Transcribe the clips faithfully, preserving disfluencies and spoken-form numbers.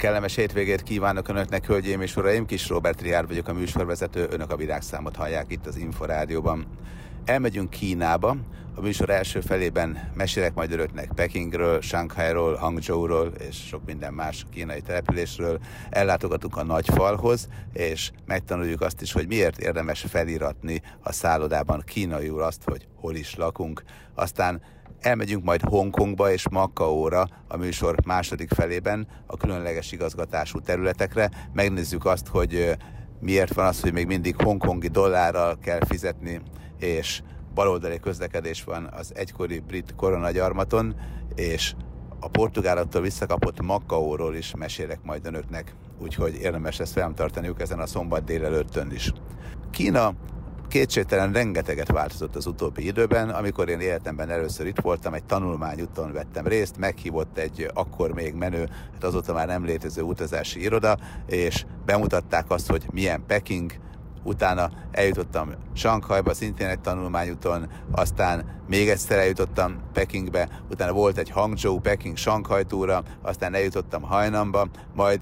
Kellemes hétvégét kívánok Önöknek, hölgyeim és uraim! Kis Róbert Riár vagyok, a műsorvezető, Önök a Virágszámot hallják itt az Inforádióban. Elmegyünk Kínába, a műsor első felében mesélek majd Önöknek Pekingről, Sanghairól, Hangzsouról és sok minden más kínai településről. Ellátogatunk a Nagyfalhoz, és megtanuljuk azt is, hogy miért érdemes feliratni a szállodában kínaiul azt, hogy hol is lakunk. Aztán elmegyünk majd Hongkongba és Makaóra a műsor második felében, a különleges igazgatású területekre. Megnézzük azt, hogy miért van az, hogy még mindig hongkongi dollárral kell fizetni, és baloldali közlekedés van az egykori brit koronagyarmaton, és a portugáloktól visszakapott Makaóról is mesélek majd Önöknek, úgyhogy érdemes ezt feltartaniuk ezen a szombat délelőttön is. Kína kétségtelen rengeteget változott az utóbbi időben. Amikor én életemben először itt voltam, egy tanulmányúton vettem részt, meghívott egy akkor még menő, hát azóta már nem létező utazási iroda, és bemutatták azt, hogy milyen Peking. Utána eljutottam Sanghaiba, szintén egy tanulmányúton, aztán még egyszer eljutottam Pekingbe, utána volt egy Hangzsou, Peking, Sanghai túra, aztán eljutottam Hainanba, majd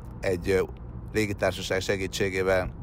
egy légitársaság segítségével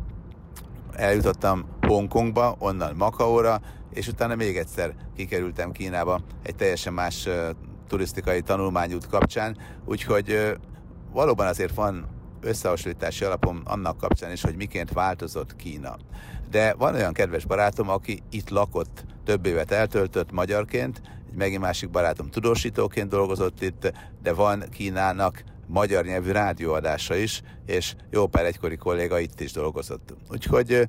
eljutottam Hongkongba, onnan Makaóra, és utána még egyszer kikerültem Kínába egy teljesen más uh, turisztikai tanulmányút kapcsán, úgyhogy uh, valóban azért van összehasonlítási alapom annak kapcsán is, hogy miként változott Kína. De van olyan kedves barátom, aki itt lakott, több évet eltöltött magyarként, egy megint másik barátom tudósítóként dolgozott itt, de van Kínának magyar nyelvű rádióadása is, és jó pár egykori kolléga itt is dolgozott. Úgyhogy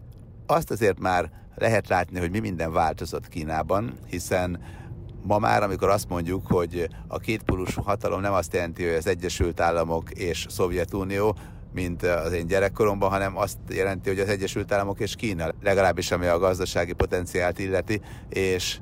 azt azért már lehet látni, hogy mi minden változott Kínában, hiszen ma már, amikor azt mondjuk, hogy a kétpólusú hatalom nem azt jelenti, hogy az Egyesült Államok és Szovjetunió, mint az én gyerekkoromban, hanem azt jelenti, hogy az Egyesült Államok és Kína, legalábbis ami a gazdasági potenciált illeti, és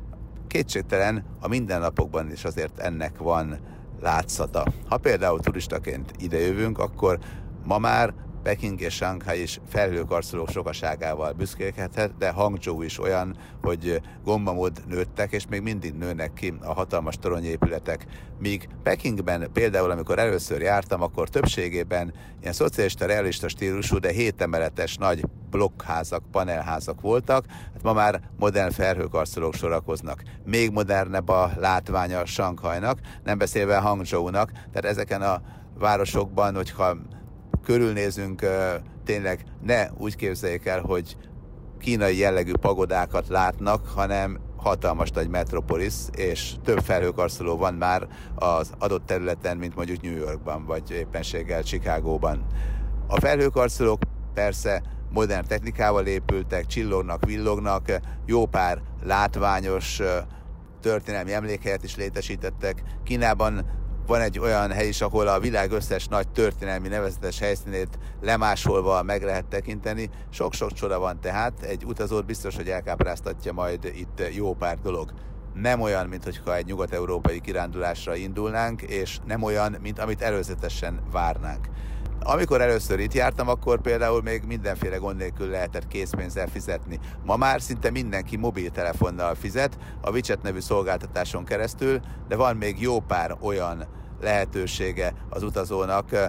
kétségtelen a mindennapokban is azért ennek van látszata. Ha például turistaként idejövünk, akkor ma már Peking és Sanghai is felhőkarcolók sokaságával büszkélkedhet, de Hangzsou is olyan, hogy gombamód nőttek, és még mindig nőnek ki a hatalmas toronyépületek. Míg Pekingben például, amikor először jártam, akkor többségében ilyen szocialista, realista stílusú, de hétemeletes nagy blokkházak, panelházak voltak. Hát ma már modern felhőkarcolók sorakoznak. Még modernebb a látványa Sanghainak, nem beszélve Hangzsounak, tehát ezeken a városokban, hogyha körülnézünk, tényleg ne úgy képzeljék el, hogy kínai jellegű pagodákat látnak, hanem hatalmas nagy metropolis, és több felhőkarcoló van már az adott területen, mint mondjuk New Yorkban, vagy éppenséggel Chicagóban. A felhőkarcolók persze modern technikával épültek, csillognak, villognak, jó pár látványos történelmi emlékhelyet is létesítettek. Kínában van egy olyan hely is, ahol a világ összes nagy történelmi nevezetes helyszínét lemásolva meg lehet tekinteni. Sok-sok csoda van tehát, egy utazót biztos, hogy elkápráztatja majd itt jó pár dolog. Nem olyan, mintha egy nyugat-európai kirándulásra indulnánk, és nem olyan, mint amit előzetesen várnánk. Amikor először itt jártam, akkor például még mindenféle gond nélkül lehetett készpénzzel fizetni. Ma már szinte mindenki mobiltelefonnal fizet, a WeChat nevű szolgáltatáson keresztül, de van még jó pár olyan lehetősége az utazónak,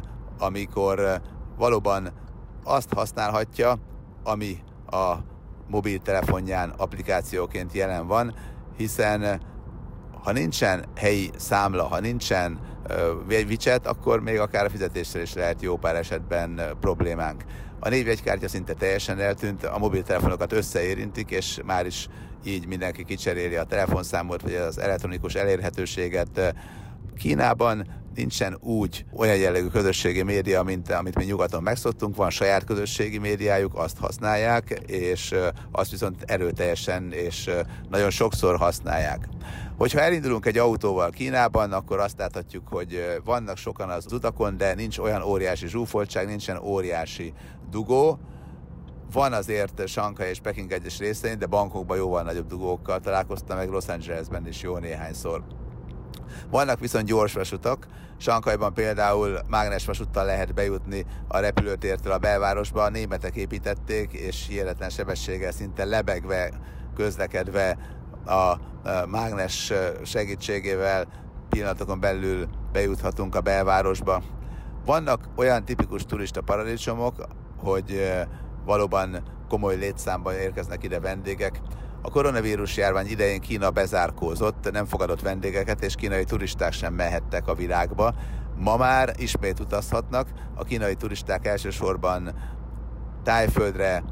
amikor valóban azt használhatja, ami a mobiltelefonján applikációként jelen van, hiszen ha nincsen helyi számla, ha nincsen uh, WeChat, akkor még akár a fizetéssel is lehet jó pár esetben uh, problémánk. A névjegykártya szinte teljesen eltűnt, a mobiltelefonokat összeérintik, és már is így mindenki kicseréli a telefonszámot, vagy az elektronikus elérhetőséget. Kínában nincsen úgy olyan jellegű közösségi média, mint amit mi nyugaton megszoktunk, van saját közösségi médiájuk, azt használják, és azt viszont erőteljesen és nagyon sokszor használják. Hogyha elindulunk egy autóval Kínában, akkor azt láthatjuk, hogy vannak sokan az utakon, de nincs olyan óriási zsúfoltság, nincsen óriási dugó. Van azért Sanghai és Peking egyes részein, de Bangkokban jóval nagyobb dugókkal találkoztam, meg Los Angelesben is jó néhányszor. Vannak viszont gyorsvasutak. Sanghaiban például mágnesvasúttal lehet bejutni a repülőtértől a belvárosba. A németek építették, és hihetetlen sebességgel, szinte lebegve, közlekedve a mágnes segítségével pillanatokon belül bejuthatunk a belvárosba. Vannak olyan tipikus turista paradicsomok, hogy valóban komoly létszámban érkeznek ide vendégek. A koronavírus járvány idején Kína bezárkózott, nem fogadott vendégeket, és kínai turisták sem mehettek a világba. Ma már ismét utazhatnak. A kínai turisták elsősorban Tájföldre,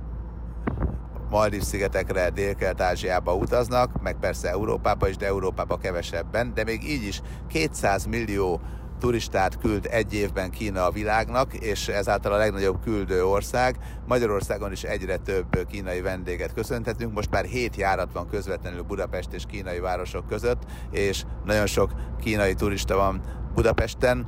Maldív-szigetekre, Dél-Kelet-Ázsiába utaznak, meg persze Európába is, de Európába kevesebben, de még így is kétszáz millió turistát küld egy évben Kína a világnak, és ezáltal a legnagyobb küldő ország. Magyarországon is egyre több kínai vendéget köszönhetünk. Most már hét járat van közvetlenül Budapest és kínai városok között, és nagyon sok kínai turista van Budapesten.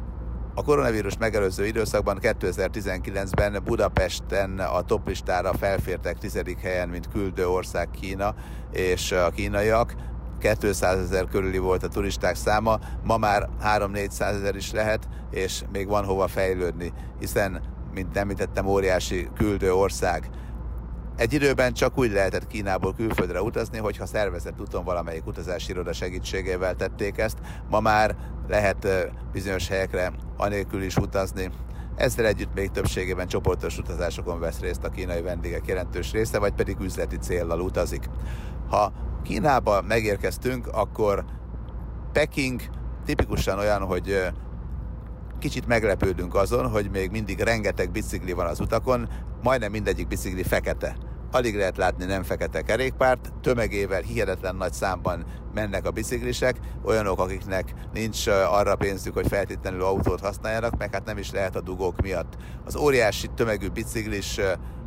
A koronavírus megelőző időszakban kétezer-tizenkilencben Budapesten a toplistára felfértek tizedik helyen, mint küldő ország Kína és a kínaiak. kétszázezer körüli volt a turisták száma, ma már háromszáz-négyszázezer is lehet, és még van hova fejlődni, hiszen, mint említettem, óriási küldő ország. Egy időben csak úgy lehetett Kínából külföldre utazni, hogyha szervezett úton valamelyik utazási iroda segítségével tették ezt. Ma már lehet bizonyos helyekre anélkül is utazni. Ezzel együtt még többségében csoportos utazásokon vesz részt a kínai vendégek jelentős része, vagy pedig üzleti céllal utazik. Ha Kínába megérkeztünk, akkor Peking tipikusan olyan, hogy kicsit meglepődünk azon, hogy még mindig rengeteg bicikli van az utakon, majdnem mindegyik bicikli fekete. Alig lehet látni nem fekete kerékpárt, tömegével hihetetlen nagy számban mennek a biciklisek, olyanok, akiknek nincs arra pénzük, hogy feltétlenül autót használjanak, meg hát nem is lehet a dugók miatt. Az óriási tömegű biciklis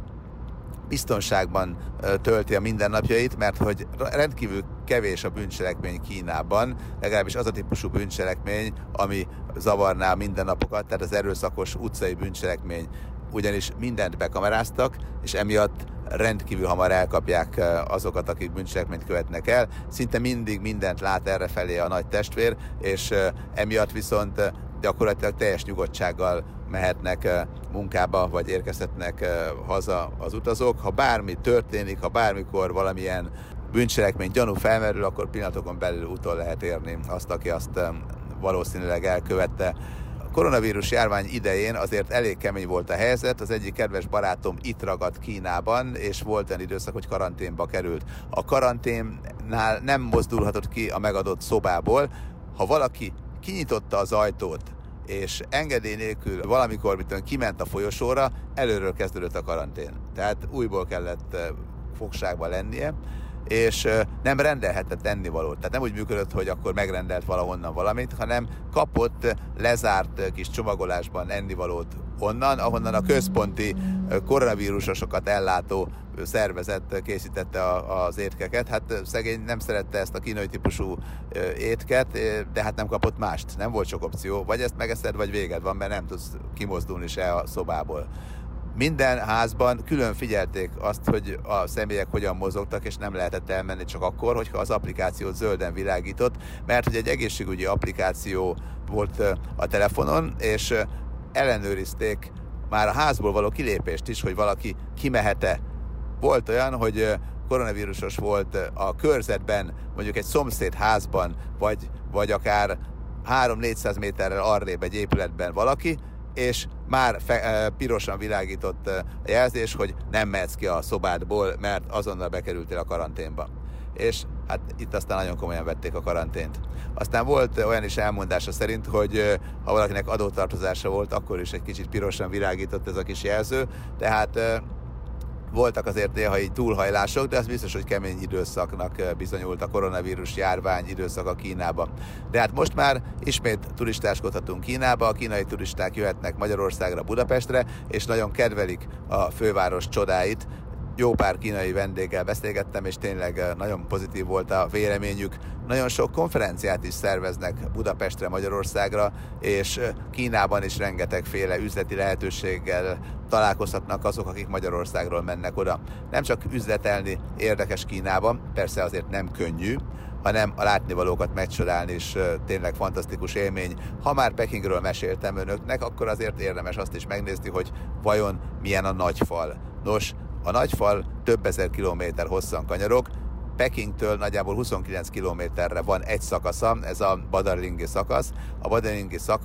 biztonságban tölti a mindennapjait, mert hogy rendkívül kevés a bűncselekmény Kínában, legalábbis az a típusú bűncselekmény, ami zavarná a mindennapokat, tehát az erőszakos utcai bűncselekmény. Ugyanis mindent bekameráztak, és emiatt rendkívül hamar elkapják azokat, akik bűncselekményt követnek el. Szinte mindig mindent lát errefelé a nagy testvér, és emiatt viszont gyakorlatilag teljes nyugodtsággal mehetnek munkába, vagy érkezhetnek haza az utazók. Ha bármi történik, ha bármikor valamilyen bűncselekmény gyanú felmerül, akkor pillanatokon belül utol lehet érni azt, aki azt valószínűleg elkövette. A koronavírus járvány idején azért elég kemény volt a helyzet. Az egyik kedves barátom itt ragadt Kínában, és volt olyan időszak, hogy karanténba került. A karanténnál nem mozdulhatott ki a megadott szobából. Ha valaki kinyitotta az ajtót, és engedély nélkül valamikor mitől kiment a folyosóra, előről kezdődött a karantén. Tehát újból kellett fogságba lennie, és nem rendelhetett ennivalót. Tehát nem úgy működött, hogy akkor megrendelt valahonnan valamit, hanem kapott lezárt kis csomagolásban ennivalót onnan, ahonnan a központi koronavírusosokat ellátó szervezet készítette az étkeket. Hát szegény nem szerette ezt a kínai típusú étket, de hát nem kapott mást. Nem volt sok opció. Vagy ezt megeszed, vagy véged van, mert nem tudsz kimozdulni se a szobából. Minden házban külön figyelték azt, hogy a személyek hogyan mozogtak, és nem lehetett elmenni csak akkor, hogyha az applikáció zölden világított, mert hogy egy egészségügyi applikáció volt a telefonon, és ellenőrizték már a házból való kilépést is, hogy valaki kimehet-e. Volt olyan, hogy koronavírusos volt a körzetben, mondjuk egy szomszéd házban, vagy, vagy akár három-négyszáz méterrel arrébb egy épületben valaki, és már fe, pirosan világított a jelzés, hogy nem mehetsz ki a szobádból, mert azonnal bekerültél a karanténba. És hát itt aztán nagyon komolyan vették a karantént. Aztán volt olyan is elmondása szerint, hogy ha valakinek adótartozása volt, akkor is egy kicsit pirosan világított ez a kis jelző, tehát voltak azért néha így túlhajlások, de az biztos, hogy kemény időszaknak bizonyult a koronavírus járvány időszaka Kínában. De hát most már ismét turistáskodhatunk Kínába, a kínai turisták jöhetnek Magyarországra, Budapestre, és nagyon kedvelik a főváros csodáit. Jó pár kínai vendéggel beszélgettem, és tényleg nagyon pozitív volt a véleményük. Nagyon sok konferenciát is szerveznek Budapestre, Magyarországra, és Kínában is rengetegféle üzleti lehetőséggel találkozhatnak azok, akik Magyarországról mennek oda. Nem csak üzletelni érdekes Kínában, persze azért nem könnyű, hanem a látnivalókat megcsodálni is tényleg fantasztikus élmény. Ha már Pekingről meséltem önöknek, akkor azért érdemes azt is megnézni, hogy vajon milyen a Nagyfal. Nos, a Nagyfal több ezer kilométer hosszan kanyarog, Pekingtől nagyjából huszonkilenc kilométerre van egy szakasza, ez a Badalingi szakasz. A Badalingi szakasz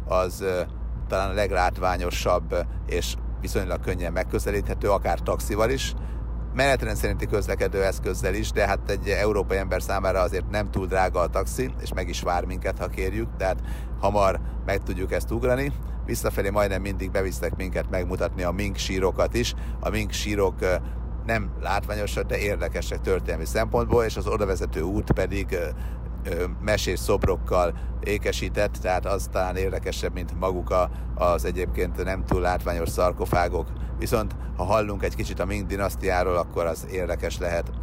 az talán a leglátványosabb és viszonylag könnyen megközelíthető, akár taxival is, menetrend szerinti közlekedő eszközzel is, de hát egy európai ember számára azért nem túl drága a taxi, és meg is vár minket, ha kérjük, tehát hamar meg tudjuk ezt ugrani. Visszafelé majdnem mindig bevisznek minket megmutatni a mink sírokat is. A mink sírok nem látványosak, de érdekesek történelmi szempontból, és az odavezető út pedig mesés szobrokkal ékesített, tehát az talán érdekesebb, mint maguk az egyébként nem túl látványos szarkofágok. Viszont ha hallunk egy kicsit a Ming dinasztiáról, akkor az érdekes lehet.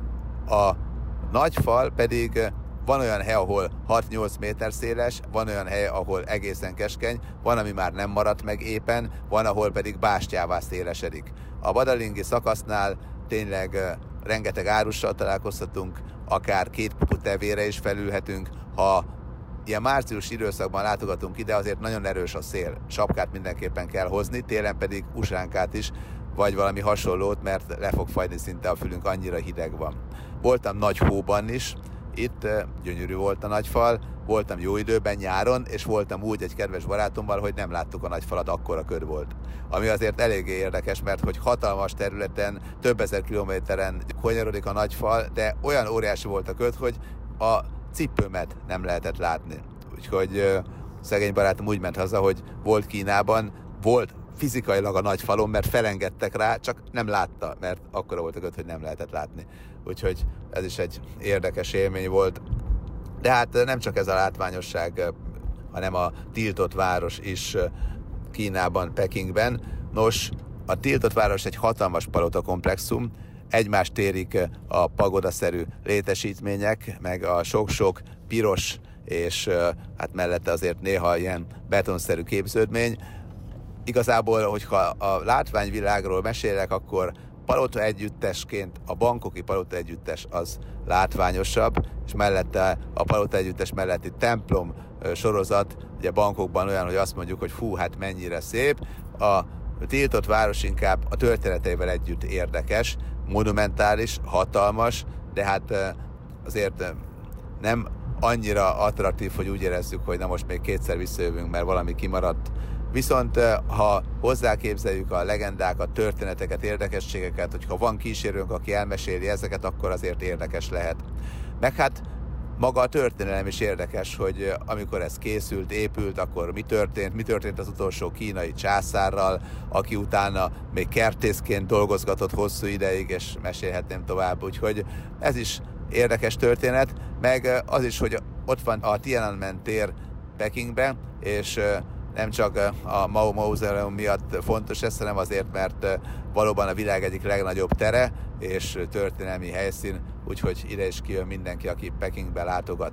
A nagy fal pedig van olyan hely, ahol hat-nyolc méter széles, van olyan hely, ahol egészen keskeny, van, ami már nem maradt meg éppen, van, ahol pedig bástyává szélesedik. A badalingi szakasznál tényleg rengeteg árussal találkozhatunk, akár két pupu tevére is felülhetünk. Ha ilyen március időszakban látogatunk ide, azért nagyon erős a szél. Sapkát mindenképpen kell hozni, télen pedig usánkát is, vagy valami hasonlót, mert le fog fagyni szinte a fülünk, annyira hideg van. Voltam nagy hóban is, itt gyönyörű volt a nagyfal, voltam jó időben nyáron, és voltam úgy egy kedves barátommal, hogy nem láttuk a nagyfalat, akkora köd volt. Ami azért eléggé érdekes, mert hogy hatalmas területen, több ezer kilométeren konyarodik a nagyfal, de olyan óriási volt a köd, hogy a cipőmet nem lehetett látni. Úgyhogy szegény barátom úgy ment haza, hogy volt Kínában, volt fizikailag a nagy falon, mert felengedtek rá, csak nem látta, mert akkora volt a köd, hogy nem lehetett látni. Úgyhogy ez is egy érdekes élmény volt. De hát nem csak ez a látványosság, hanem a tiltott város is Kínában, Pekingben. Nos, a tiltott város egy hatalmas palotakomplexum, egymást érik a pagodaszerű létesítmények, meg a sok-sok piros és hát mellette azért néha ilyen betonszerű képződmény. Igazából, hogyha a látványvilágról mesélek, akkor palota együttesként a bangkoki palota együttes az látványosabb, és mellette a palota együttes melletti templom sorozat, ugye Bangkokban olyan, hogy azt mondjuk, hogy fú, hát mennyire szép. A tiltott város inkább a történeteivel együtt érdekes, monumentális, hatalmas, de hát azért nem annyira attraktív, hogy úgy érezzük, hogy na most még kétszer visszajövünk, mert valami kimaradt. Viszont ha hozzáképzeljük a legendákat, történeteket, érdekességeket, hogyha van kísérőnk, aki elmeséli ezeket, akkor azért érdekes lehet. Meg hát maga a történelem is érdekes, hogy amikor ez készült, épült, akkor mi történt, mi történt az utolsó kínai császárral, aki utána még kertészként dolgozgatott hosszú ideig, és mesélhetném tovább. Úgyhogy ez is érdekes történet, meg az is, hogy ott van a Tiananmen tér Pekingben, és nem csak a Mao Mausoleum miatt fontos ez, hanem azért, mert valóban a világ egyik legnagyobb tere és történelmi helyszín, úgyhogy ide is kijön mindenki, aki Pekingbe látogat.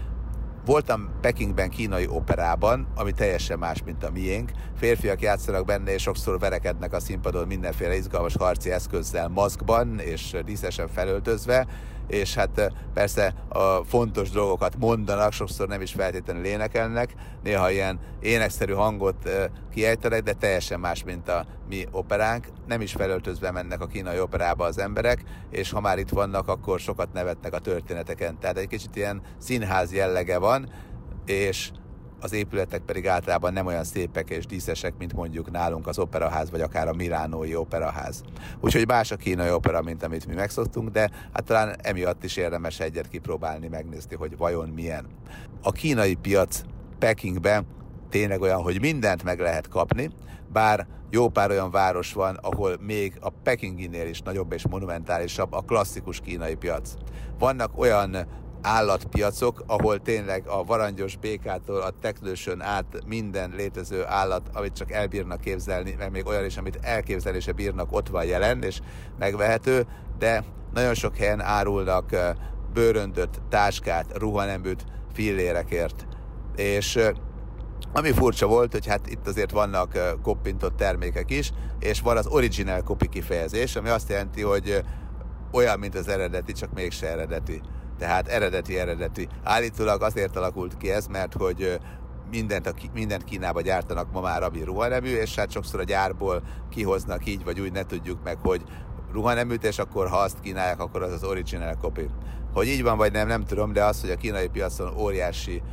Voltam Pekingben kínai operában, ami teljesen más, mint a miénk. Férfiak játszanak benne, és sokszor verekednek a színpadon mindenféle izgalmas harci eszközzel, maszkban és díszesen felöltözve, és hát persze a fontos dolgokat mondanak, sokszor nem is feltétlenül énekelnek, néha ilyen énekszerű hangot kiejtenek, de teljesen más, mint a mi operánk. Nem is felöltözve mennek a kínai operába az emberek, és ha már itt vannak, akkor sokat nevetnek a történeteken. Tehát egy kicsit ilyen színház jellege van, és az épületek pedig általában nem olyan szépek és díszesek, mint mondjuk nálunk az operaház, vagy akár a milánói operaház. Úgyhogy más a kínai opera, mint amit mi megszoktunk, de hát talán emiatt is érdemes egyet kipróbálni, megnézni, hogy vajon milyen. A kínai piac Pekingben tényleg olyan, hogy mindent meg lehet kapni, bár jó pár olyan város van, ahol még a pekinginél is nagyobb és monumentálisabb a klasszikus kínai piac. Vannak olyan állatpiacok, ahol tényleg a varangyos békától a teknősön át minden létező állat, amit csak elbírnak képzelni, meg még olyan is, amit elképzelése bírnak, ott van jelen és megvehető, de nagyon sok helyen árulnak bőröndöt, táskát, ruhaneműt fillérekért. És ami furcsa volt, hogy hát itt azért vannak koppintott termékek is, és van az original copy kifejezés, ami azt jelenti, hogy olyan, mint az eredeti, csak mégse eredeti. Tehát eredeti-eredeti. Állítólag azért alakult ki ez, mert hogy mindent, a, mindent Kínába gyártanak ma már, ami ruhanemű, és hát sokszor a gyárból kihoznak így vagy úgy, ne tudjuk meg, hogy ruhaneműt, és akkor ha azt kínálják, akkor az az original copy. Hogy így van vagy nem, nem tudom, de az, hogy a kínai piacon óriási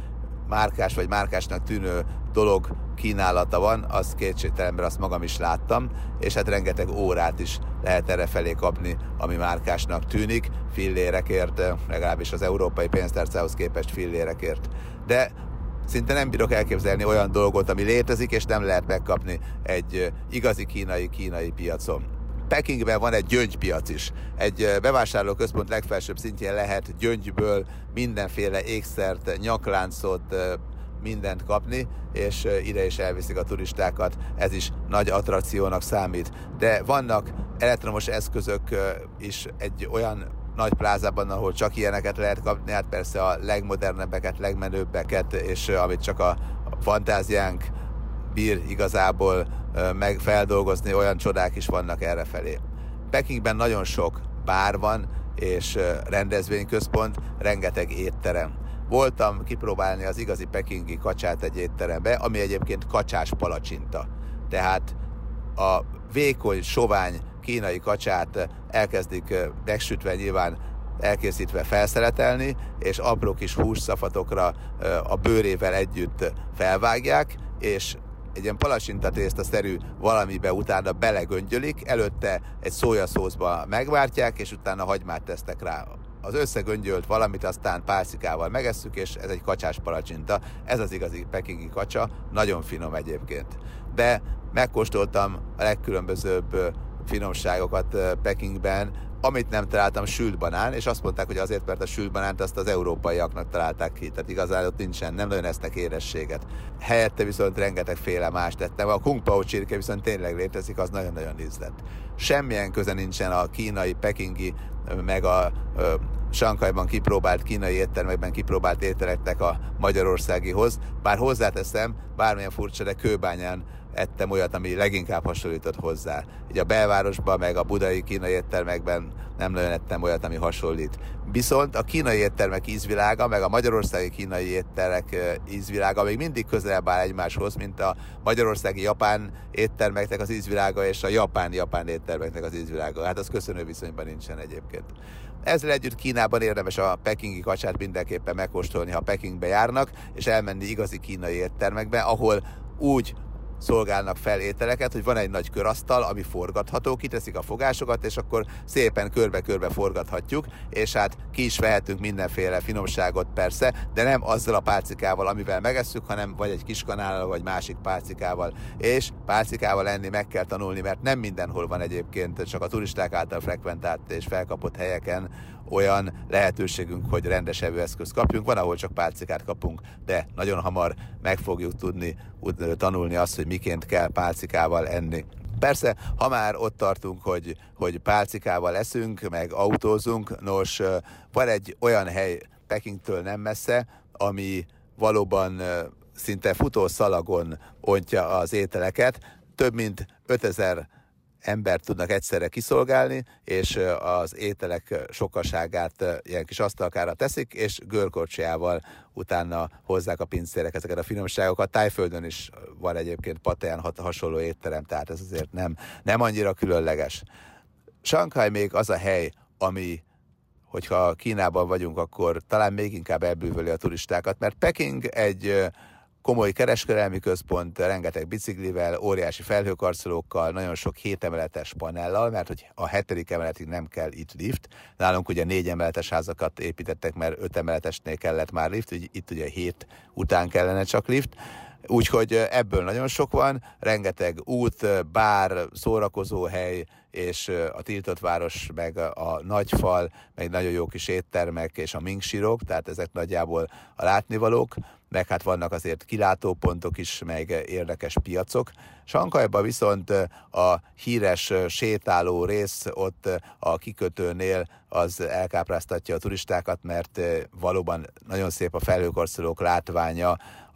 márkás vagy márkásnak tűnő dolog kínálata van, az kétségtelen, mert azt magam is láttam, és hát rengeteg órát is lehet erre felé kapni, ami márkásnak tűnik, fillérekért, legalábbis az európai pénztárcához képest fillérekért. De szinte nem bírok elképzelni olyan dolgot, ami létezik, és nem lehet megkapni egy igazi kínai kínai piacon. Pekingben van egy gyöngypiac is. Egy bevásárlóközpont legfelsőbb szintjén lehet gyöngyből mindenféle ékszert, nyakláncot, mindent kapni, és ide is elviszik a turistákat. Ez is nagy attrakciónak számít. De vannak elektromos eszközök is egy olyan nagy plázában, ahol csak ilyeneket lehet kapni, hát persze a legmodernebbeket, legmenőbbeket, és amit csak a fantáziánk bír igazából meg feldolgozni, olyan csodák is vannak errefelé. Pekingben nagyon sok bár van, és rendezvényközpont, rengeteg étterem. Voltam kipróbálni az igazi pekingi kacsát egy étterembe, ami egyébként kacsás palacsinta. Tehát a vékony, sovány kínai kacsát elkezdik megsütve, nyilván elkészítve felszeletelni, és apró kis hússzafatokra a bőrével együtt felvágják, és egy ilyen palacsintatészta-szerű valamibe utána belegöngyölik, előtte egy szójaszószba megvártják, és utána hagymát tesznek rá. Az összegöngyölt valamit aztán pálcikával megesszük, és ez egy kacsás palacsinta. Ez az igazi pekingi kacsa, nagyon finom egyébként. De megkóstoltam a legkülönbözőbb finomságokat Pekingben, amit nem találtam, sült banán, és azt mondták, hogy azért, mert a sült banánt azt az európaiaknak találták ki, tehát igazán ott nincsen, nem nagyon esznek érességet. Helyette viszont rengetegféle más tettem. A kung pao csirke viszont tényleg létezik, az nagyon-nagyon ízlett. Semmilyen köze nincsen a kínai, pekingi, meg a ö, Sankajban kipróbált kínai éttermekben kipróbált ételeknek a magyarországihoz, bár hozzáteszem, bármilyen furcsa, de Kőbányán ettem olyat, ami leginkább hasonlított hozzá. Így a belvárosban, meg a budai kínai éttermekben nem nagyon ettem olyat, ami hasonlít. Viszont a kínai éttermek ízvilága, meg a magyarországi kínai éttermek ízvilága még mindig közelebb áll egymáshoz, mint a magyarországi japán éttermeknek az ízvilága és a japán-japán éttermeknek az ízvilága. Hát az köszönő viszonyban nincsen egyébként. Ezzel együtt Kínában érdemes a pekingi kacsát mindenképpen megkóstolni, ha Pekingbe járnak, és elmenni igazi kínai éttermekbe, ahol úgy szolgálnak fel ételeket, hogy van egy nagy körasztal, ami forgatható, kiteszik a fogásokat, és akkor szépen körbe-körbe forgathatjuk, és hát ki is vehetünk mindenféle finomságot persze, de nem azzal a pálcikával, amivel megesszük, hanem vagy egy kis kanállal, vagy másik pálcikával. És pálcikával enni meg kell tanulni, mert nem mindenhol van egyébként, csak a turisták által frekventált és felkapott helyeken olyan lehetőségünk, hogy rendes evőeszközt kapjunk. Van, ahol csak pálcikát kapunk, de nagyon hamar meg fogjuk tudni tanulni azt, hogy miként kell pálcikával enni. Persze, ha már ott tartunk, hogy, hogy pálcikával eszünk, meg autózunk, nos, van egy olyan hely Pekingtől nem messze, ami valóban szinte futószalagon ontja az ételeket. Több mint ötezer embert tudnak egyszerre kiszolgálni, és az ételek sokaságát ilyen kis asztalkára teszik, és görkorcsiával utána hozzák a pincérek ezeket a finomságokat. Tájföldön is van egyébként Pattayán hasonló étterem, tehát ez azért nem, nem annyira különleges. Sanghaj még az a hely, ami, hogyha Kínában vagyunk, akkor talán még inkább elbűvöli a turistákat, mert Peking egy komoly kereskedelmi központ, rengeteg biciklivel, óriási felhőkarcolókkal, nagyon sok hétemeletes panellal, mert hogy a hetedik emeletig nem kell itt lift. Nálunk ugye négy emeletes házakat építettek, mert öt emeletesnél kellett már lift, itt ugye hét után kellene csak lift. Úgyhogy ebből nagyon sok van, rengeteg út, bár, szórakozóhely, és a tiltott város, meg a nagyfal, meg nagyon jó kis éttermek, és a minksírok, tehát ezek nagyjából a látnivalók, meg hát vannak azért kilátópontok is, meg érdekes piacok. Sankajban viszont a híres sétáló rész ott a kikötőnél az elkápráztatja a turistákat, mert valóban nagyon szép a felhőkarcolók látványa, a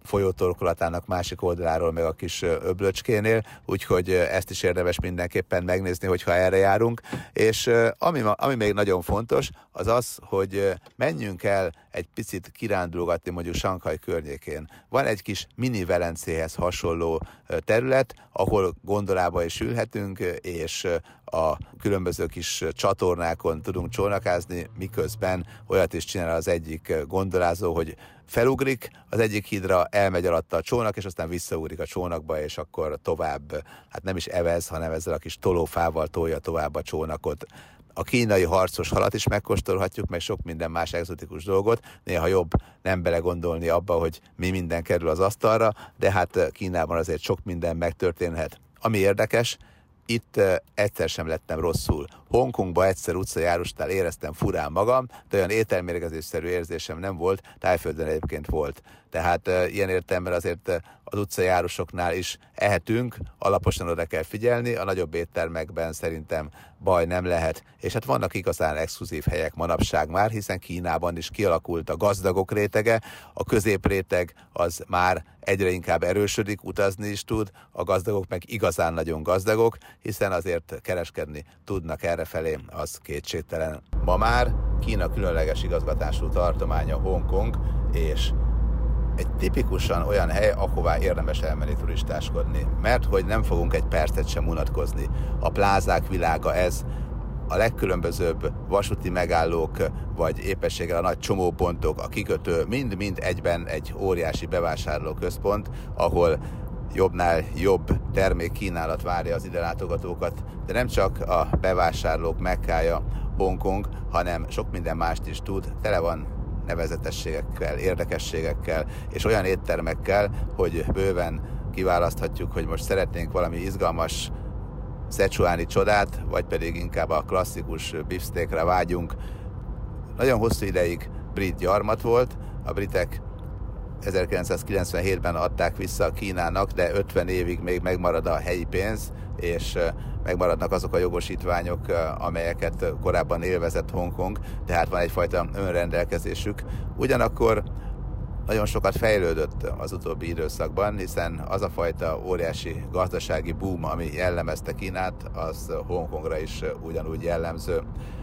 folyótorkolatának másik oldaláról, meg a kis öblöcskénél, úgyhogy ezt is érdemes mindenképpen megnézni, hogyha erre járunk. És ami, ami még nagyon fontos, az az, hogy menjünk el egy picit kirándulgatni mondjuk Sanghaj környékén. Van egy kis mini Velencéhez hasonló terület, ahol gondolába is ülhetünk, és a különböző kis csatornákon tudunk csónakázni, miközben olyat is csinál az egyik gondolázó, hogy felugrik az egyik hídra, elmegy alatta a csónak, és aztán visszaugrik a csónakba, és akkor tovább, hát nem is evez, hanem ezzel a kis tolófával tolja tovább a csónakot. A kínai harcos halat is megkóstolhatjuk, meg sok minden más egzotikus dolgot. Néha jobb nem belegondolni abba, hogy mi minden kerül az asztalra, de hát Kínában azért sok minden megtörténhet. Ami érdekes, itt egyszer sem lettem rosszul. Hongkongban egyszer utcajárostál éreztem furán magam, de olyan ételmérgezésszerű érzésem nem volt, Tájföldön egyébként volt. Tehát e, ilyen értelemben azért az utcajárosoknál is ehetünk, alaposan oda kell figyelni, a nagyobb éttermekben szerintem baj nem lehet. És hát vannak igazán exkluzív helyek manapság már, hiszen Kínában is kialakult a gazdagok rétege, a középréteg az már egyre inkább erősödik, utazni is tud, a gazdagok meg igazán nagyon gazdagok, hiszen azért kereskedni tudnak errefelé, az kétségtelen. Ma már Kína különleges igazgatású tartománya Hongkong, és egy tipikusan olyan hely, ahová érdemes elmenni turistáskodni, mert hogy nem fogunk egy percet sem unatkozni. A plázák világa ez, a legkülönbözőbb vasúti megállók, vagy épességgel a nagy csomópontok, a kikötő, mind-mind egyben egy óriási bevásárlóközpont, ahol jobbnál jobb termékkínálat várja az ide látogatókat, de nem csak a bevásárlók Mekkája Hongkong, hanem sok minden mást is tud, tele van nevezetességekkel, érdekességekkel, és olyan éttermekkel, hogy bőven kiválaszthatjuk, hogy most szeretnénk valami izgalmas szecsuáni csodát, vagy pedig inkább a klasszikus beefsteakre vágyunk. Nagyon hosszú ideig brit gyarmat volt, a britek ezerkilencszázkilencvenhétben adták vissza Kínának, de ötven évig még megmarad a helyi pénz, és megmaradnak azok a jogosítványok, amelyeket korábban élvezett Hongkong, tehát van egyfajta önrendelkezésük. Ugyanakkor nagyon sokat fejlődött az utóbbi időszakban, hiszen az a fajta óriási gazdasági boom, ami jellemezte Kínát, az Hongkongra is ugyanúgy jellemző.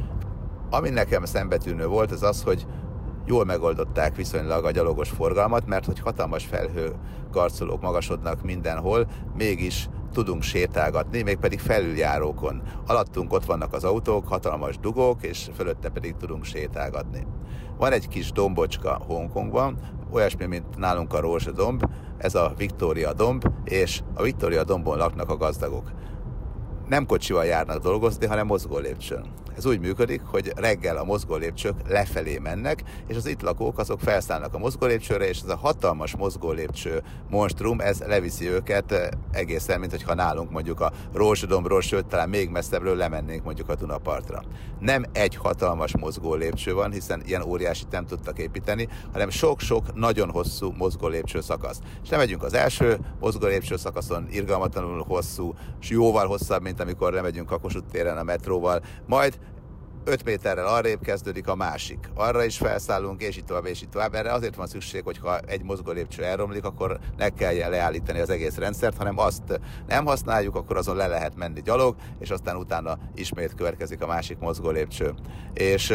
Ami nekem szembetűnő volt, az az, hogy jól megoldották viszonylag a gyalogos forgalmat, mert hogy hatalmas felhőkarcolók magasodnak mindenhol, mégis tudunk sétálgatni, mégpedig felüljárókon. Alattunk ott vannak az autók, hatalmas dugók, és fölötte pedig tudunk sétálgatni. Van egy kis dombocska Hongkongban, olyasmi, mint nálunk a Rózsadomb, ez a Victoria domb, és a Victoria dombon laknak a gazdagok. Nem kocsival járnak dolgozni, hanem mozgó lépcsőn. Ez úgy működik, hogy reggel a mozgó lépcsők lefelé mennek, és az itt lakók azok felszállnak a mozgó lépcsőre, és ez a hatalmas mozgó lépcső monstrum, ez leviszi őket egészen, mint hogyha nálunk mondjuk a Rózsadombról, sőt talán még messzebbről lemennénk mondjuk a Dunapartra. Nem egy hatalmas mozgó lépcső van, hiszen ilyen óriásit nem tudtak építeni, hanem sok-sok nagyon hosszú mozgó lépcső szakasz. És lemegyünk az első mozgó lépcső szakaszon, irgalmatlanul hosszú, és jóval hosszabb, mint amikor lemegyünk a Kossuth téren a metróval, majd öt méterrel arrébb kezdődik a másik. Arra is felszállunk, és így tovább, és így tovább. Erre azért van szükség, hogy ha egy mozgó lépcső elromlik, akkor ne kelljen leállítani az egész rendszert, hanem azt nem használjuk, akkor azon le lehet menni gyalog, és aztán utána ismét következik a másik mozgó lépcső. És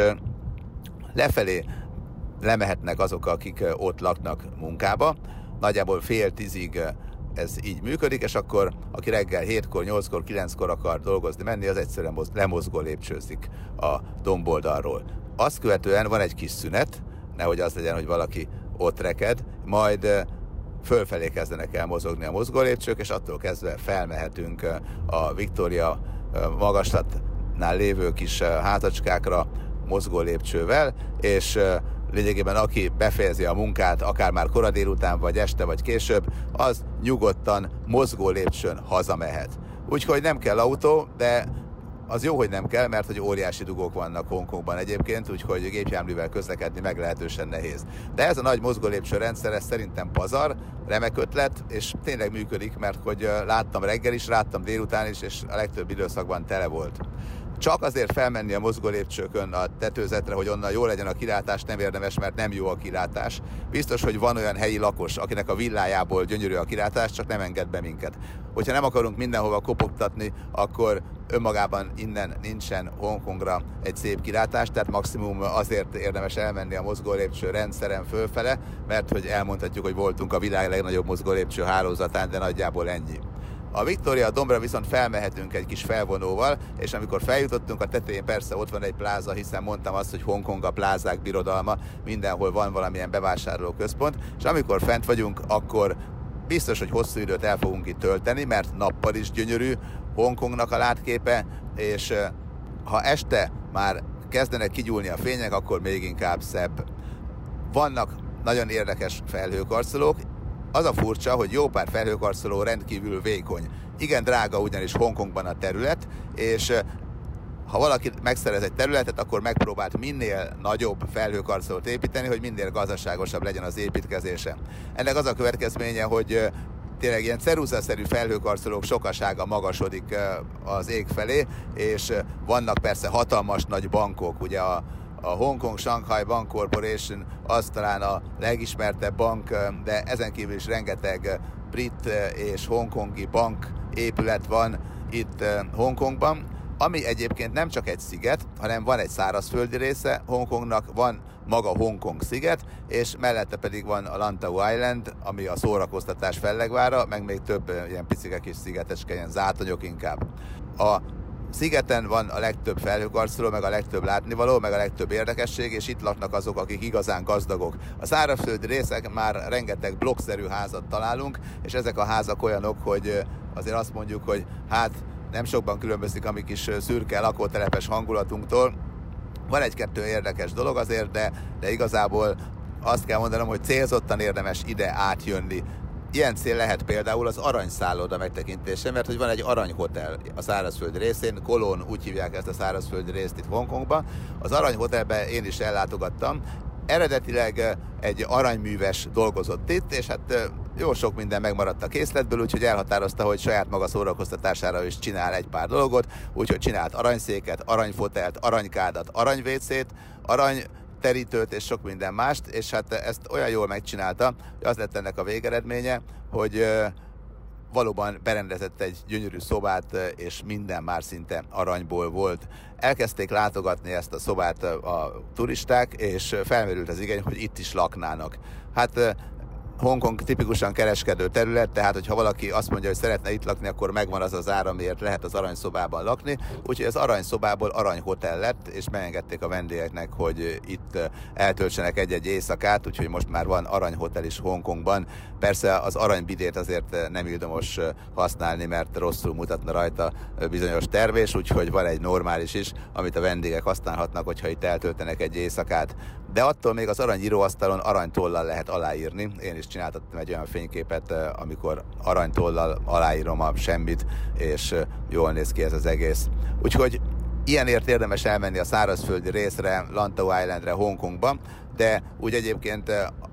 lefelé lemehetnek azok, akik ott laknak munkába. Nagyjából fél tízig ez így működik, és akkor aki reggel hétkor, nyolckor, kilenckor akar dolgozni, menni, az egyszerűen lemozgó lépcsőzik a domboldalról. Azt követően van egy kis szünet, nehogy az legyen, hogy valaki ott reked, majd fölfelé kezdenek el mozogni a mozgó lépcsők, és attól kezdve felmehetünk a Victoria magaslatnál lévő kis házacskákra mozgó lépcsővel, és lényegében aki befejezi a munkát, akár már kora délután, vagy este, vagy később, az nyugodtan mozgó lépcsőn hazamehet. Úgyhogy nem kell autó, de az jó, hogy nem kell, mert hogy óriási dugók vannak Hongkongban egyébként, úgyhogy gépjárművel közlekedni meglehetősen nehéz. De ez a nagy mozgó lépcső rendszer, ez szerintem pazar, remek ötlet, és tényleg működik, mert hogy láttam reggel is, láttam délután is, és a legtöbb időszakban tele volt. Csak azért felmenni a mozgólépcsőkön a tetőzetre, hogy onnan jó legyen a kilátás, nem érdemes, mert nem jó a kilátás. Biztos, hogy van olyan helyi lakos, akinek a villájából gyönyörű a kilátás, csak nem enged be minket. Hogyha nem akarunk mindenhova kopogtatni, akkor önmagában innen nincsen Hongkongra egy szép kilátás, tehát maximum azért érdemes elmenni a mozgólépcső rendszeren fölfele, mert hogy elmondhatjuk, hogy voltunk a világ legnagyobb mozgólépcső hálózatán, de nagyjából ennyi. A Victoria dombra viszont felmehetünk egy kis felvonóval, és amikor feljutottunk a tetején, persze ott van egy pláza, hiszen mondtam azt, hogy Hongkong a plázák birodalma, mindenhol van valamilyen bevásárlóközpont, és amikor fent vagyunk, akkor biztos, hogy hosszú időt el fogunk itt tölteni, mert nappal is gyönyörű Hongkongnak a látképe, és ha este már kezdenek kigyúlni a fények, akkor még inkább szebb. Vannak nagyon érdekes felhőkarcolók. Az a furcsa, hogy jó pár felhőkarcoló rendkívül vékony. Igen drága ugyanis Hongkongban a terület, és ha valaki megszerez egy területet, akkor megpróbált minél nagyobb felhőkarcolót építeni, hogy minél gazdaságosabb legyen az építkezése. Ennek az a következménye, hogy tényleg ilyen ceruzaszerű felhőkarcolók sokasága magasodik az ég felé, és vannak persze hatalmas nagy bankok, ugye a A Hong Kong Shanghai Bank Corporation az talán a legismertebb bank, de ezen kívül is rengeteg brit és hongkongi bank épület van itt Hongkongban, ami egyébként nem csak egy sziget, hanem van egy szárazföldi része Hongkongnak, van maga Hongkong sziget, és mellette pedig van a Lantau Island, ami a szórakoztatás fellegvára, meg még több ilyen picike kis szigeteske, ilyen zátonyok inkább. A szigeten van a legtöbb felhőkarcoló, meg a legtöbb látnivaló, meg a legtöbb érdekesség, és itt laknak azok, akik igazán gazdagok. A szárazföldi részek már rengeteg blokkszerű házat találunk, és ezek a házak olyanok, hogy azért azt mondjuk, hogy hát nem sokban különbözik a mi kis szürke lakótelepes hangulatunktól. Van egy-kettő érdekes dolog azért, de, de igazából azt kell mondanom, hogy célzottan érdemes ide átjönni. Ilyen cél lehet például az aranyszálloda megtekintése, mert hogy van egy aranyhotel a szárazföldi részén, Kolon, úgy hívják ezt a szárazföldi részt itt Hongkongban. Az aranyhotelben én is ellátogattam. Eredetileg egy aranyműves dolgozott itt, és hát jó sok minden megmaradt a készletből, úgyhogy elhatározta, hogy saját maga szórakoztatására is csinál egy pár dolgot, úgyhogy csinált aranyszéket, aranyfotelt, aranykádat, aranyvécét, arany terítőt és sok minden mást, és hát ezt olyan jól megcsinálta, hogy az lett ennek a végeredménye, hogy valóban berendezett egy gyönyörű szobát, és minden már szinte aranyból volt. Elkezdték látogatni ezt a szobát a turisták, és felmerült az igény, hogy itt is laknának. Hát Hongkong tipikusan kereskedő terület, tehát hogyha valaki azt mondja, hogy szeretne itt lakni, akkor megvan az az ár, amiért lehet az aranyszobában lakni. Úgyhogy az aranyszobából aranyhotel lett, és megengedték a vendégeknek, hogy itt eltöltsenek egy-egy éjszakát, úgyhogy most már van aranyhotel is Hongkongban. Persze az aranybidét azért nem ildomos használni, mert rosszul mutatna rajta bizonyos tervés, úgyhogy van egy normális is, amit a vendégek használhatnak, hogyha itt eltöltenek egy éjszakát. De attól még az aranyíróasztalon aranytollal lehet aláírni. Én is csináltattam egy olyan fényképet, amikor aranytollal aláírom a semmit, és jól néz ki ez az egész. Úgyhogy ilyenért érdemes elmenni a szárazföldi részre, Lantau Islandre, Hongkongba, de úgy egyébként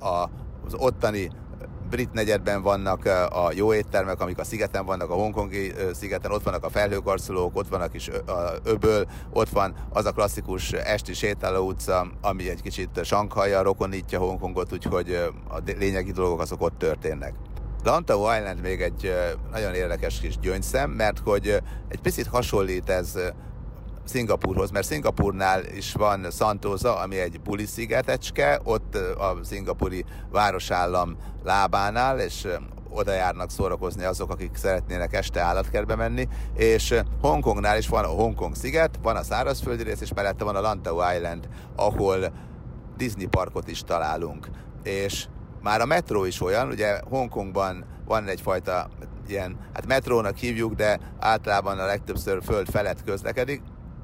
az ottani brit negyedben vannak a jó éttermek, amik a szigeten vannak, a hongkongi szigeten, ott vannak a felhőkarcolók, ott vannak is a öböl, ott van az a klasszikus esti sétáló utca, ami egy kicsit Sanghajjal rokonítja Hongkongot, úgyhogy a lényegi dolgok azok ott történnek. Lantau Island még egy nagyon érdekes kis gyöngyszem, mert hogy egy picit hasonlít ez Szingapúrhoz, mert Szingapúrnál is van Sentosa, ami egy buli szigetecske, ott a szingapúri városállam lábánál, és oda járnak szórakozni azok, akik szeretnének este állatkertbe menni, és Hongkongnál is van a Hongkong sziget, van a szárazföldi rész, és mellette van a Lantau Island, ahol Disney parkot is találunk. És már a metró is olyan, ugye Hongkongban van egyfajta ilyen, hát metrónak hívjuk, de általában a legtöbbször föld felett közlekedik,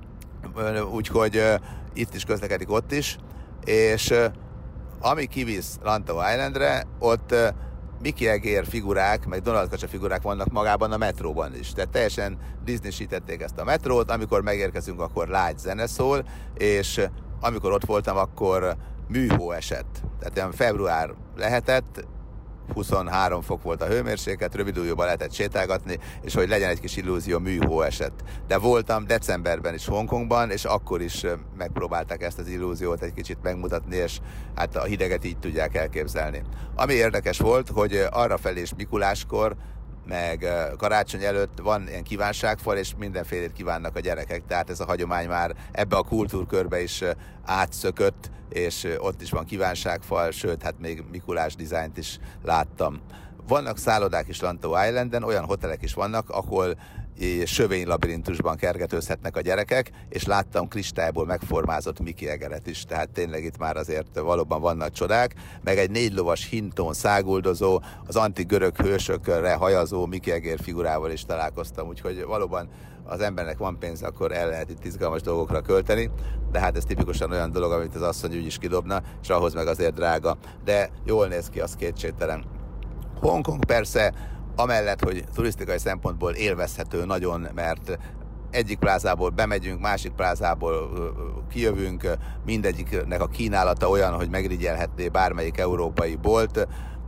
úgyhogy uh, itt is közlekedik, ott is, és uh, ami kivisz Lantau Islandre, ott uh, Mickey egér figurák, meg Donald kacsa figurák vannak magában a metróban is. Tehát teljesen Disney-sítették ezt a metrót, amikor megérkezünk, akkor lágy zene szól, és uh, amikor ott voltam, akkor műhó esett. Tehát olyan február lehetett, huszonhárom fok volt a hőmérséklet, rövidújúban lehetett sétálgatni, és hogy legyen egy kis illúzió, műhó esett. De voltam decemberben is Hongkongban, és akkor is megpróbálták ezt az illúziót egy kicsit megmutatni, és hát a hideget így tudják elképzelni. Ami érdekes volt, hogy arrafelé is Mikuláskor, meg karácsony előtt van ilyen kívánságfal, és mindenfélét kívánnak a gyerekek, tehát ez a hagyomány már ebbe a kultúrkörbe is átszökött, és ott is van kívánságfal, sőt, hát még Mikulás dizájnt is láttam. Vannak szállodák is Lantau Islanden, olyan hotelek is vannak, ahol sövény labirintusban kergetőzhetnek a gyerekek, és láttam kristályból megformázott Mickey egeret is, tehát tényleg itt már azért valóban vannak csodák, meg egy négy lovas hinton száguldozó, az antik görög hősökre hajazó Mickey egér figurával is találkoztam, úgyhogy valóban az embernek van pénze, akkor el lehet itt izgalmas dolgokra költeni, de hát ez tipikusan olyan dolog, amit az asszony úgy is kidobna, és ahhoz meg azért drága, de jól néz ki, az kétségtelen. Hongkong persze, amellett, hogy turisztikai szempontból élvezhető nagyon, mert egyik plázából bemegyünk, másik plázából kijövünk, mindegyiknek a kínálata olyan, hogy megrigyelhetné bármelyik európai bolt.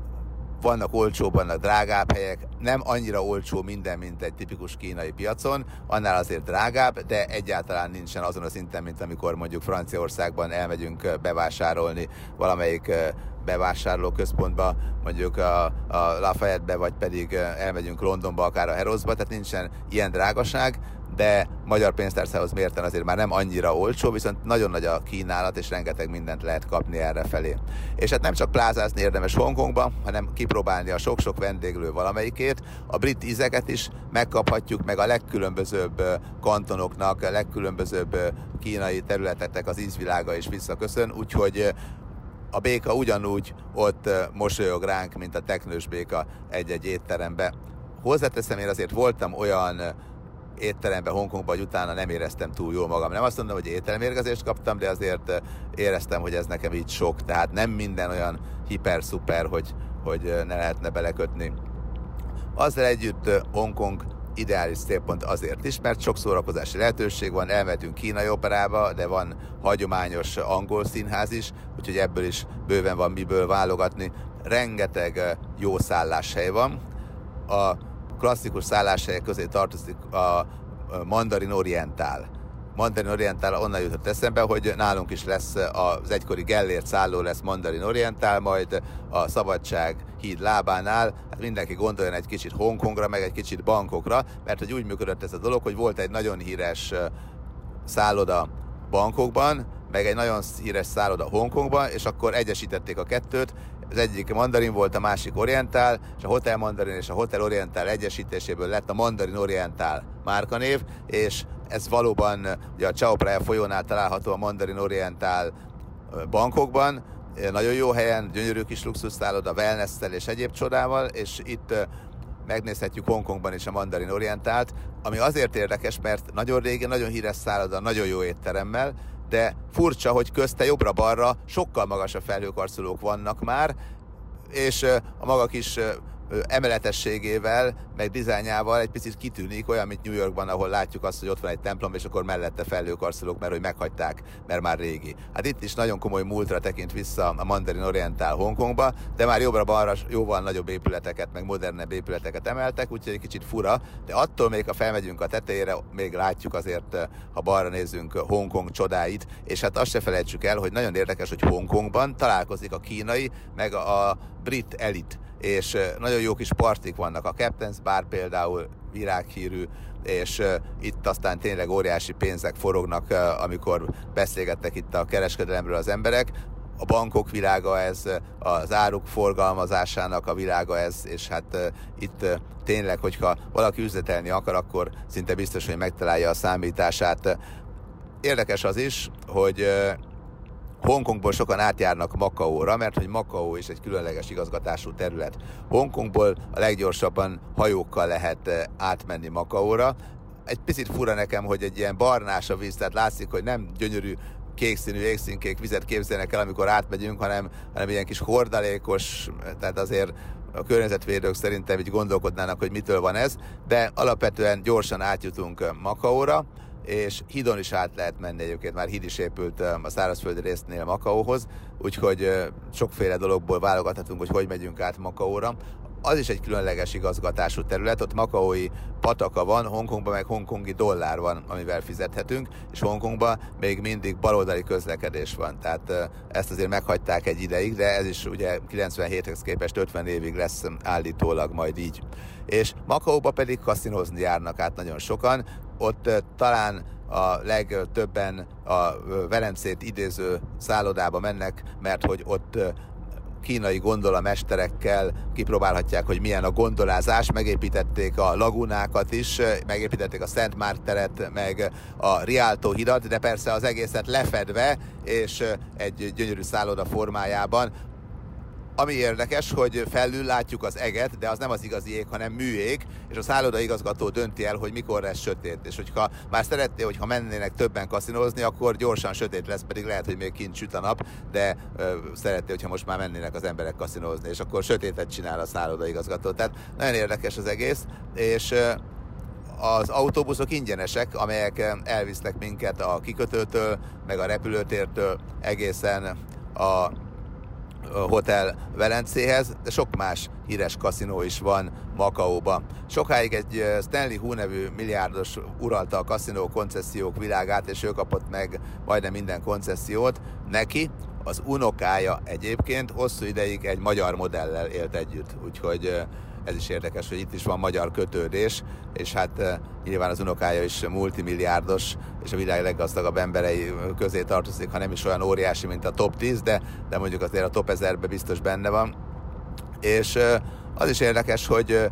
Vannak olcsóbb, vannak drágább helyek, nem annyira olcsó minden, mint egy tipikus kínai piacon, annál azért drágább, de egyáltalán nincsen azon a szinten, mint amikor mondjuk Franciaországban elmegyünk bevásárolni valamelyik bevásárlóközpontba, mondjuk a, a Lafayette-be, vagy pedig elmegyünk Londonba, akár a Harrodsba, tehát nincsen ilyen drágaság, de magyar pénztárcához mérten azért már nem annyira olcsó, viszont nagyon nagy a kínálat, és rengeteg mindent lehet kapni erre felé. És hát nem csak plázázni érdemes Hongkongba, hanem kipróbálni a sok-sok vendéglő valamelyikét. A brit ízeket is megkaphatjuk, meg a legkülönbözőbb kantonoknak, a legkülönbözőbb kínai területeknek az ízvilága is visszaköszön, úgyhogy a béka ugyanúgy ott mosolyog ránk, mint a teknős béka egy-egy étterembe. Hozzáteszem, én azért voltam olyan étteremben Hongkongban, hogy utána nem éreztem túl jól magam. Nem azt mondom, hogy ételmérgezést kaptam, de azért éreztem, hogy ez nekem így sok. Tehát nem minden olyan hiper-szuper, hogy, hogy ne lehetne belekötni. Azzal együtt Hongkong ideális célpont azért is, mert sok szórakozási lehetőség van, elmehetünk kínai operába, de van hagyományos angol színház is, úgyhogy ebből is bőven van miből válogatni. Rengeteg jó szálláshely van. A klasszikus szálláshelyek közé tartozik a Mandarin Oriental. Mandarin Oriental onnan jutott eszembe, hogy nálunk is lesz az egykori Gellért szálló lesz Mandarin Oriental, majd a Szabadság híd lábánál, hát mindenki gondoljon egy kicsit Hongkongra, meg egy kicsit Bangkokra, mert hogy úgy működött ez a dolog, hogy volt egy nagyon híres szálloda Bangkokban, meg egy nagyon híres szálloda Hongkongban, és akkor egyesítették a kettőt. Az egyik Mandarin volt, a másik Oriental, és a Hotel Mandarin és a Hotel Oriental egyesítéséből lett a Mandarin Oriental márkanév, és ez valóban ugye a Chao Phraya folyónál található a Mandarin Oriental Bangkokban, nagyon jó helyen, gyönyörű kis luxusszálloda, wellness-szel és egyéb csodával, és itt megnézhetjük Hongkongban is a Mandarin Orientalt, ami azért érdekes, mert nagyon régen, nagyon híres szálloda, nagyon jó étteremmel, de furcsa, hogy közte jobbra-balra sokkal magasabb felhőkarcolók vannak már, és a maga kis emeletességével, meg dizájnjával egy picit kitűnik, olyan, mint New Yorkban, ahol látjuk azt, hogy ott van egy templom, és akkor mellette felhőkarcolók, mert hogy meghagyták, mert már régi. Hát itt is nagyon komoly múltra tekint vissza a Mandarin Oriental Hongkongba, de már jobbra-balra jóval nagyobb épületeket, meg modernebb épületeket emeltek, úgyhogy egy kicsit fura, de attól még, ha felmegyünk a tetejére, még látjuk azért, ha balra nézzünk, Hongkong csodáit, és hát azt se felejtsük el, hogy nagyon érdekes, hogy Hongkongban találkozik a kínai, meg a brit elit, és nagyon jó kis partik vannak. A Captain's Bar például világhírű, és itt aztán tényleg óriási pénzek forognak, amikor beszélgettek itt a kereskedelemről az emberek. A bankok világa ez, az áruk forgalmazásának a világa ez, és hát itt tényleg, hogyha valaki üzletelni akar, akkor szinte biztos, hogy megtalálja a számítását. Érdekes az is, hogy Hongkongból sokan átjárnak Makaóra, mert hogy Makaó is egy különleges igazgatású terület. Hongkongból a leggyorsabban hajókkal lehet átmenni Makaóra. Egy picit fura nekem, hogy egy ilyen barnás a víz, tehát látszik, hogy nem gyönyörű kék színű, égszínkék vizet képzelnek el, amikor átmegyünk, hanem, hanem ilyen kis hordalékos, tehát azért a környezetvédők szerintem így gondolkodnának, hogy mitől van ez, de alapvetően gyorsan átjutunk Makaóra, és hídon is át lehet menni egyébként, már híd is épült a szárazföldi résznél Makaóhoz, úgyhogy sokféle dologból válogathatunk, hogy hogy megyünk át Makaóra. Az is egy különleges igazgatású terület, ott makaói pataka van, Hongkongban meg hongkongi dollár van, amivel fizethetünk, és Hongkongban még mindig baloldali közlekedés van, tehát ezt azért meghagyták egy ideig, de ez is ugye kilencvenhéthez képest ötven évig lesz állítólag majd így. És Makaóba pedig kaszinózni járnak át nagyon sokan, ott talán a legtöbben a Velencét idéző szállodába mennek, mert hogy ott kínai gondolamesterekkel kipróbálhatják, hogy milyen a gondolázás, megépítették a lagunákat is, megépítették a Szent Márk teret, meg a Rialto hidat, de persze az egészet lefedve, és egy gyönyörű szálloda formájában. Ami érdekes, hogy felül látjuk az eget, de az nem az igazi ég, hanem műég, és a szálloda igazgató dönti el, hogy mikor lesz sötét. És hogyha már szeretné, hogyha mennének többen kaszinózni, akkor gyorsan sötét lesz, pedig lehet, hogy még kint süt a nap, de ö, szeretné, hogyha most már mennének az emberek kaszinózni, és akkor sötétet csinál a szálloda igazgató. Tehát nagyon érdekes az egész, és ö, az autóbuszok ingyenesek, amelyek elvisznek minket a kikötőtől, meg a repülőtértől egészen a Hotel Velencéhez, de sok más híres kaszinó is van Makaóban. Sokáig egy Stanley Hu nevű milliárdos uralta a kaszinó koncesziók világát, és ő kapott meg majdnem minden koncesziót. Neki az unokája egyébként hosszú ideig egy magyar modellel élt együtt, úgyhogy ez is érdekes, hogy itt is van magyar kötődés, és hát nyilván az unokája is multimilliárdos, és a világ leggazdagabb emberei közé tartozik, ha nem is olyan óriási, mint a top tíz, de, de mondjuk azért a top ezerben biztos benne van. És az is érdekes, hogy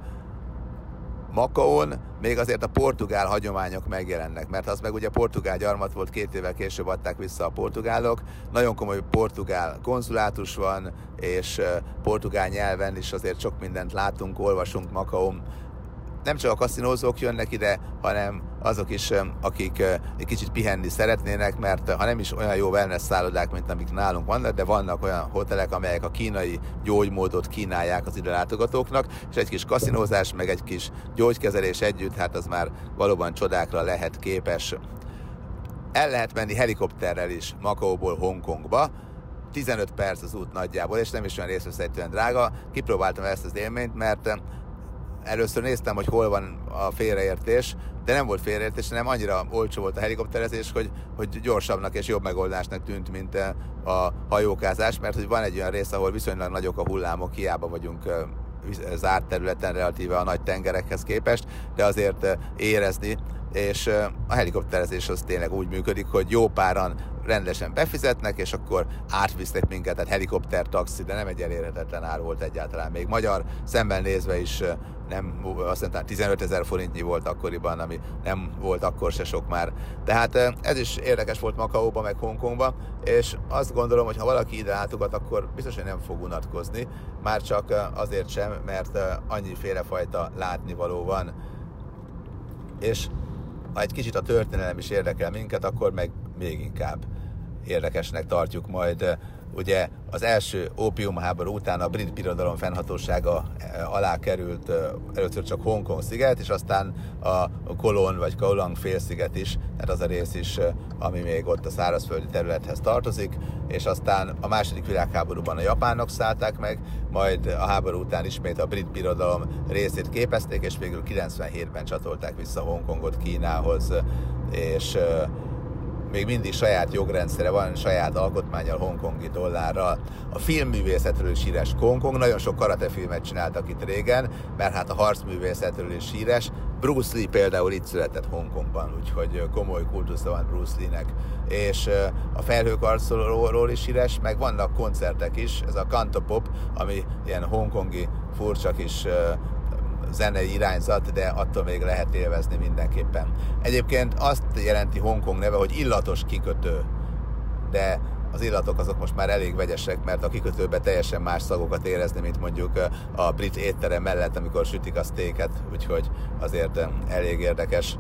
Makaón még azért a portugál hagyományok megjelennek, mert az meg ugye portugál gyarmat volt, két évvel később adták vissza a portugálok. Nagyon komoly portugál konzulátus van, és portugál nyelven is azért sok mindent látunk, olvasunk Makaón. Nem csak a kaszinózók jönnek ide, hanem azok is, akik egy kicsit pihenni szeretnének, mert ha nem is olyan jó wellness szállodák, mint amik nálunk vannak, de vannak olyan hotelek, amelyek a kínai gyógymódot kínálják az ide látogatóknak, és egy kis kaszinózás, meg egy kis gyógykezelés együtt, hát az már valóban csodákra lehet képes. El lehet menni helikopterrel is Makaóból Hongkongba, tizenöt perc az út nagyjából, és nem is olyan részveszélytelen drága. Kipróbáltam ezt az élményt, mert először néztem, hogy hol van a félreértés, de nem volt félreértés, hanem annyira olcsó volt a helikopterezés, hogy, hogy gyorsabbnak és jobb megoldásnak tűnt, mint a hajókázás, mert hogy van egy olyan rész, ahol viszonylag nagyok a hullámok, hiába vagyunk zárt területen relatíve a nagy tengerekhez képest, de azért érezni, és a helikopterezés az tényleg úgy működik, hogy jó páran rendesen befizetnek, és akkor átvisznek minket, tehát helikopter, taxi, de nem egy elérhetetlen ár volt egyáltalán. Még magyar szemben nézve is nem, azt mondtam, tizenötezer forintnyi volt akkoriban, ami nem volt akkor se sok már. Tehát ez is érdekes volt Makaóban, meg Hongkongban, és azt gondolom, hogy ha valaki ide látogat, akkor biztos, hogy nem fog unatkozni, már csak azért sem, mert annyiféle fajta látnivaló van. És ha egy kicsit a történelem is érdekel minket, akkor meg még inkább érdekesnek tartjuk majd. Ugye az első ópiumháború után a brit birodalom fennhatósága alá került először csak Hongkong sziget, és aztán a Kolon vagy Kowloon félsziget is, tehát az a rész is, ami még ott a szárazföldi területhez tartozik, és aztán a második világháborúban a japánok szállták meg, majd a háború után ismét a brit birodalom részét képezték, és végül kilencvenhétben csatolták vissza Hongkongot Kínához, és még mindig saját jogrendszere van, saját alkotmánnyal, hongkongi dollárral. A filmművészetről is híres Hongkong, nagyon sok karatefilmet csináltak itt régen, mert hát a harcművészetről is híres. Bruce Lee például itt született Hongkongban, úgyhogy komoly kultusza van Bruce Lee-nek. És a felhőkarcolóról is híres, meg vannak koncertek is, ez a Cantopop, ami ilyen hongkongi furcsa kis zenei irányzat, de attól még lehet élvezni mindenképpen. Egyébként azt jelenti Hongkong neve, hogy illatos kikötő, de az illatok azok most már elég vegyesek, mert a kikötőben teljesen más szagokat érezni, mint mondjuk a brit étterem mellett, amikor sütik a sztéket, úgyhogy azért elég érdekes.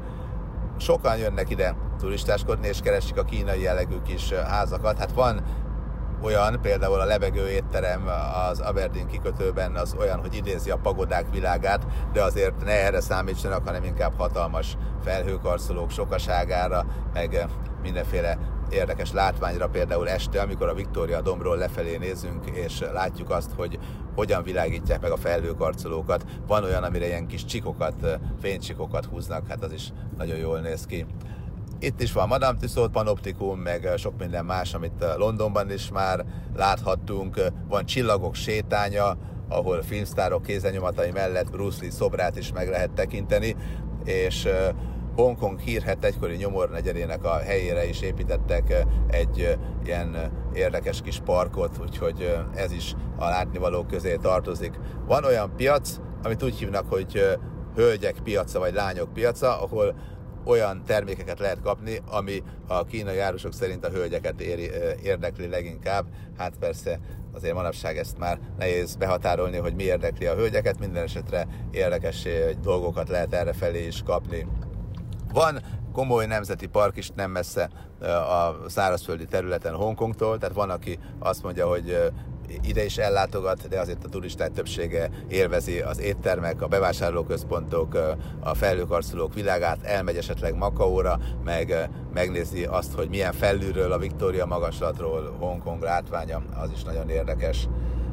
Sokan jönnek ide turistáskodni, és keresik a kínai jellegű kis házakat. Hát van olyan, például a lebegő étterem az Aberdeen kikötőben az olyan, hogy idézi a pagodák világát, de azért ne erre számítsanak, hanem inkább hatalmas felhőkarcolók sokaságára, meg mindenféle érdekes látványra, például este, amikor a Victoria dombról lefelé nézünk, és látjuk azt, hogy hogyan világítják meg a felhőkarcolókat. Van olyan, amire ilyen kis csikokat, fénycsikokat húznak, hát az is nagyon jól néz ki. Itt is van Madame Tussauds panoptikum, meg sok minden más, amit Londonban is már láthattunk. Van Csillagok sétánya, ahol filmsztárok kézenyomatai mellett Bruce Lee szobrát is meg lehet tekinteni, és Hongkong hírhedt egykori nyomornegyedének a helyére is építettek egy ilyen érdekes kis parkot, úgyhogy ez is a látnivalók közé tartozik. Van olyan piac, amit úgy hívnak, hogy hölgyek piaca, vagy lányok piaca, ahol olyan termékeket lehet kapni, ami a kínai árusok szerint a hölgyeket éri, érdekli leginkább. Hát persze azért manapság ezt már nehéz behatárolni, hogy mi érdekli a hölgyeket, minden esetre érdekes dolgokat lehet errefelé is kapni. Van komoly nemzeti park is nem messze a szárazföldi területen Hongkongtól, tehát van, aki azt mondja, hogy ide is ellátogat, de azért a turisták többsége élvezi az éttermek, a bevásárlóközpontok, a felhőkarcolók világát, elmegy esetleg Makaóra, meg megnézi azt, hogy milyen felülről a Victoria magaslatról Hongkong látványa, az is nagyon érdekes.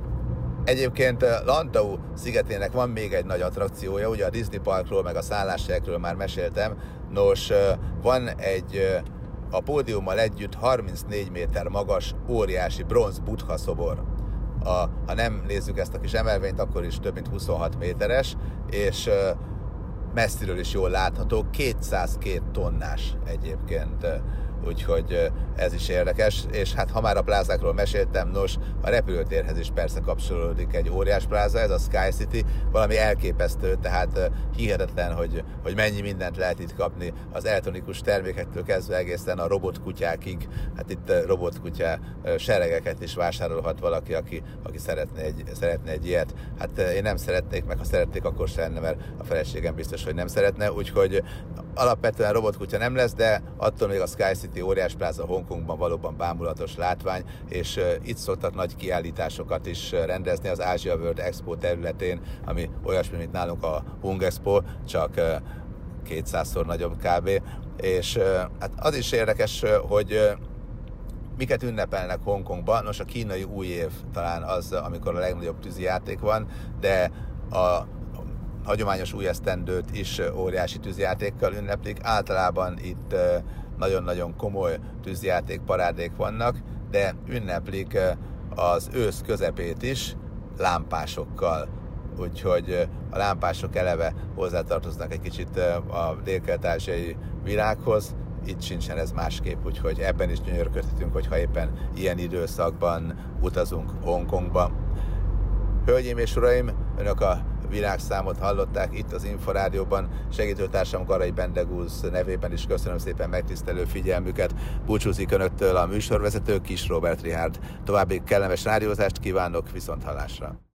Egyébként Lantau szigetének van még egy nagy attrakciója, ugye a Disney Parkról, meg a szálláshelyekről már meséltem. Nos, van egy a pódiummal együtt harmincnégy méter magas, óriási bronz Buddha szobor. A, ha nem nézzük ezt a kis emelvényt, akkor is több mint huszonhat méteres, és messziről is jól látható, kétszázkettő tonnás egyébként. Úgyhogy ez is érdekes, és hát ha már a plázákról meséltem, nos, a repülőtérhez is persze kapcsolódik egy óriás pláza, ez a Sky City, valami elképesztő, tehát hihetetlen, hogy, hogy mennyi mindent lehet itt kapni, az elektronikus termékektől kezdve egészen a robotkutyákig, hát itt robotkutya seregeket is vásárolhat valaki, aki, aki szeretne, egy, szeretne egy ilyet. Hát én nem szeretnék, meg ha szeretnék, akkor se lenne, mert a feleségem biztos, hogy nem szeretne, úgyhogy alapvetően robotkutya nem lesz, de attól még a Sky City óriás pláza Hongkongban valóban bámulatos látvány, és uh, itt szoktak nagy kiállításosokat is rendezni az Asia World Expo területén, ami olyasmi, mint nálunk a Hung Expo, csak uh, kétszázszor nagyobb kb. És uh, hát az is érdekes, hogy uh, miket ünnepelnek Hongkongban. Nos, a kínai új év talán az, amikor a legnagyobb tűzijáték van, de a hagyományos új esztendőt is óriási tűzjátékkal ünneplik. Általában itt nagyon-nagyon komoly tűzjáték parádék vannak, de ünneplik az ősz közepét is lámpásokkal. Úgyhogy a lámpások eleve hozzátartoznak egy kicsit a dél-kelet-ázsiai világhoz, itt sincsen ez másképp, úgyhogy ebben is gyönyörködhetünk, hogyha éppen ilyen időszakban utazunk Hongkongba. Hölgyeim és uraim, önök a világszámot hallották itt az Inforádióban. Segítőtársam Garai Bendegúz nevében is köszönöm szépen megtisztelő figyelmüket. Búcsúzik önöktől a műsorvezető, Kis Róbert Richárd. További kellemes rádiózást kívánok, viszonthallásra!